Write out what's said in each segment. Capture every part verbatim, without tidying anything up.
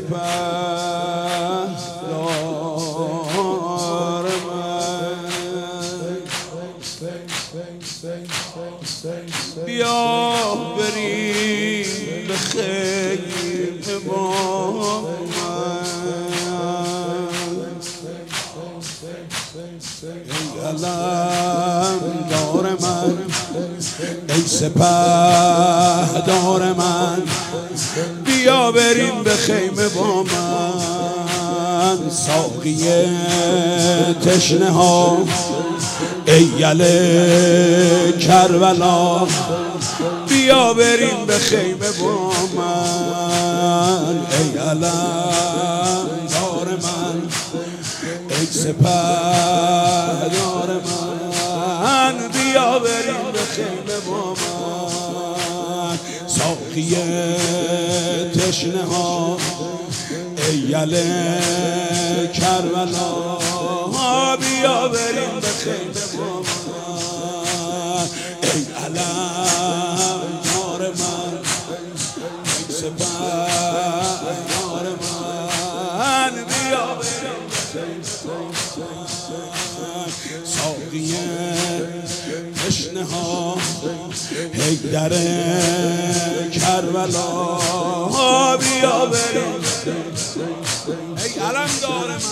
سپهدار من بیا بریم به خیمه با من ای علمدار من ای سپهدار من بیا بریم به خیمه با من ساقی تشنه ها ایل کربلا بیا بریم به خیمه با من ای علمدار من ای سپهدار من بیا بریم به خیمه با من ساقی تشنه ها ایل کربلا بیا بریم به خیمه با من ای علمدار من ای سپهدار من بیا بریم به خیمه با من ساقی تشنه ها حیدر کربلا بیا بریم ای علمدار من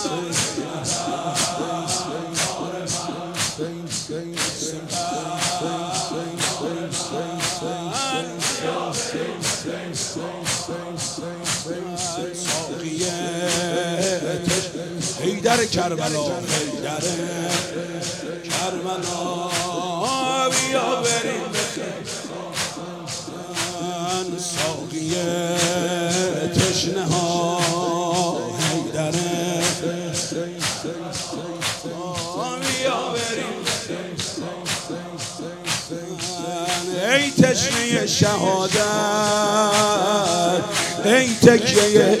حیدر کربلا حیدر کربلا بیا بریم به من ساقی تشنه ها حیدر بیا بریم ای تشنه شهادت ای تکیه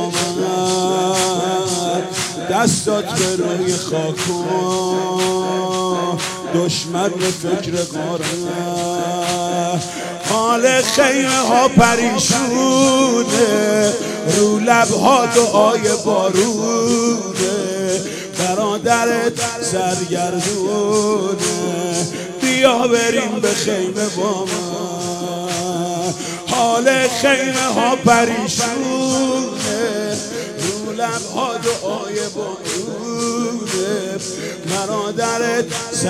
امامت دستات به روی خاک دشمن به فکر غارت حال خیمه ها پریشونه رو لبها دعای بارونه برادرت سرگردونه بیا بریم به خیمه با من حال خیمه ها پریشونه رو لبها دعای بارونه برادرت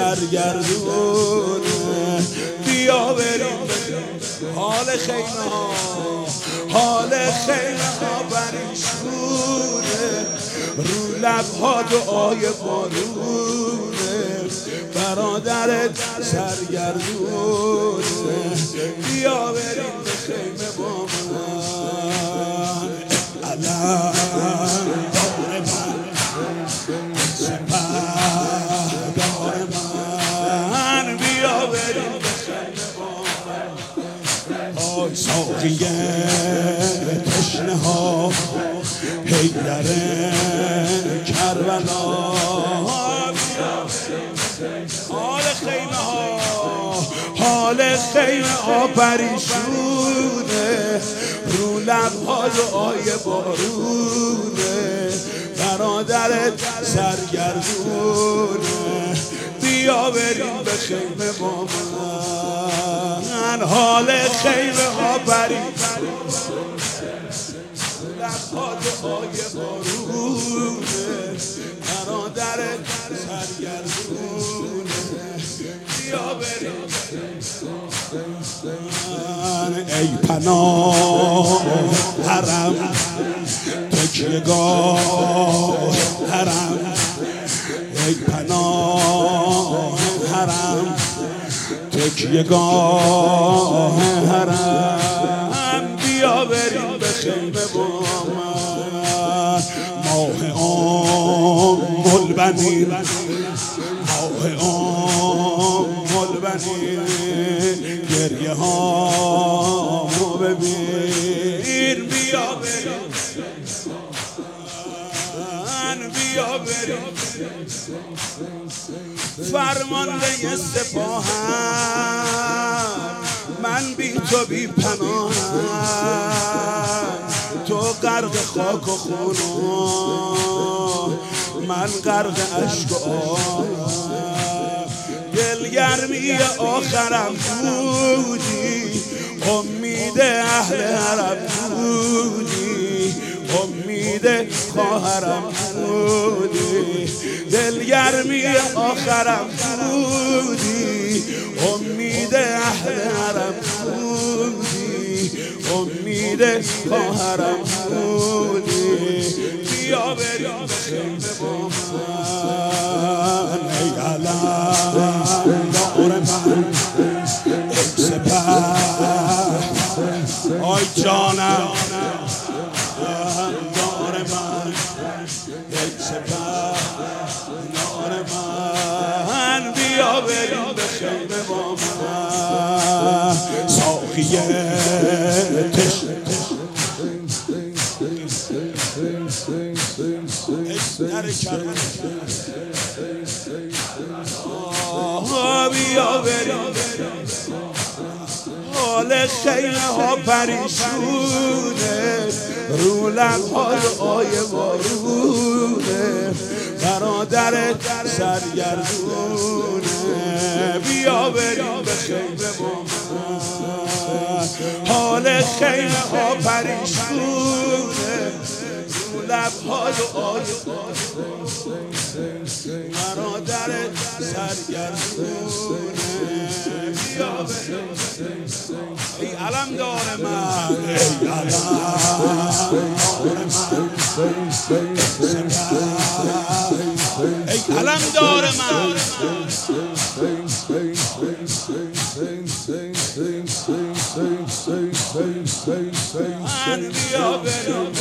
سرگردونه بیا بریم حال خیمه ها حال خیمه ها پریشونه رو لبها دعای بارونه برادرت سرگردونه بیا بریم به خیمه با من علمدار من سپهدار من بیا بریم به خیمه با من آی ساقی تشنه ها حیدر کربلا حال خیمه ها حال خیمه ها پریشونه رو لبها دعای بارونه برادرت سرگردونه بیا بریم به خیمه با من حال خیمه ها پریشونه لبها دعای بارونه برادرت سرگردونه بیا بریم ای پناه حرم تکیهگاه حرم ای پناه حرم تکیهگاه حرم بیا بریم به خیمه با من ماه ام البنین ماه ام البنین گریه ها ببین بیا بریم بیا بریم فرمانده سپاهم من بی تو بی پناهم تو غرق خاک و خون من غرق اشک و آه دلگرمی آخرم بودی امید اهل حرم بودی امید خواهرم بودی دلگرمی آخرم بودی امید اهل حرم بودی امید خواهرم بودی بیا بریم خیمه با من ای علم دار من ای سپر آی جانم دار من ای سپر دار من بیا بریم به خیمه با من ساقیه بیا بریم حال خیمه ها پریشونه رو لب‌های آیه بارونه برادرت سرگردونه بیا بریم به خیمه با من حال خیمه ها پریشونه رو لب‌های آیه برادرت سرگردونه بیا بریم ای علم دار من ای علم ای علم دار من من بیا بریم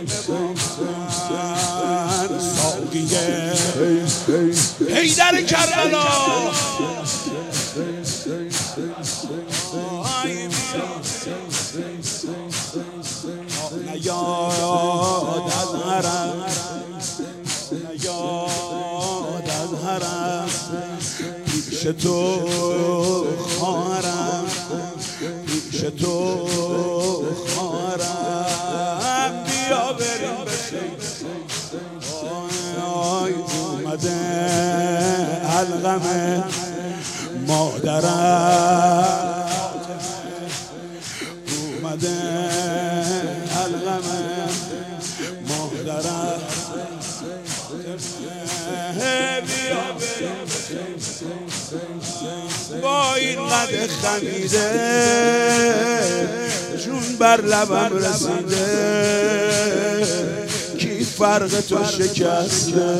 ساقیه حیدر کربلا نیاد از حرم نیاد از حرم پیش تو خواهرم پیش تو خواهرم بیا بریم آی اومده علقمه مادرم اومده علقمه مادرم بیا با این قد خمیده جون بر لبم رسیده کی فرق تو شکسته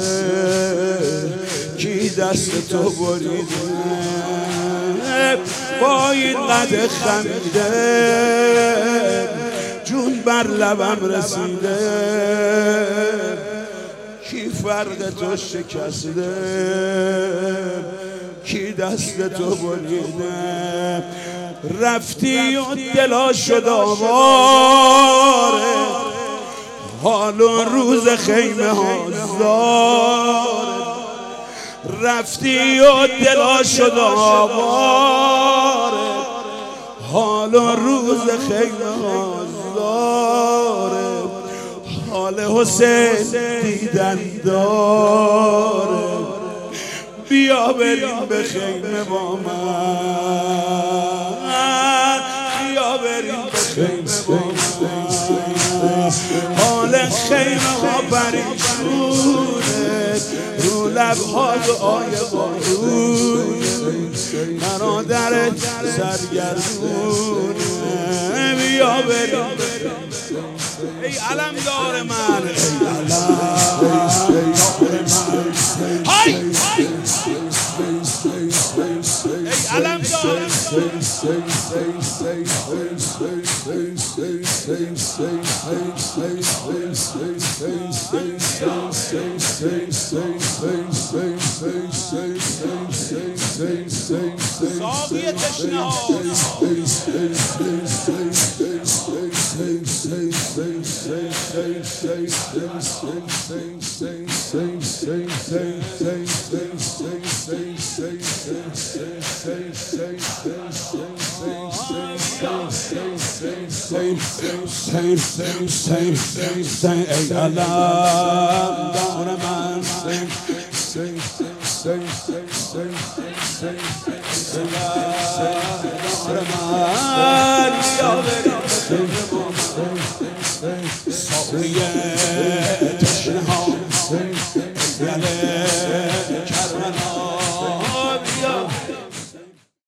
کی دست تو بریده با این قد خمیده جون بر لبم رسیده کی فرق تو شکسته کی دست تو بریده رفتی و دلا شد آواره حال و روز خیمه ها زاره رفتی و دلا شد آواره حال و روز خیمه ها زاره حال حسین دیدن داره بیا بریم به خیمه با من بیا بریم به خیمه با من حال خیمه ها پریشونه رو لب‌های آیه بارونه برادرت سرگردونه بیا بریم ای علم دار من ای علم دار من های ای علم دار ساقی تشنه ها حسین حسین حسین حسین ای علم دار من حسین حسین حسین حسین حسین دار من یا بریم ساقیه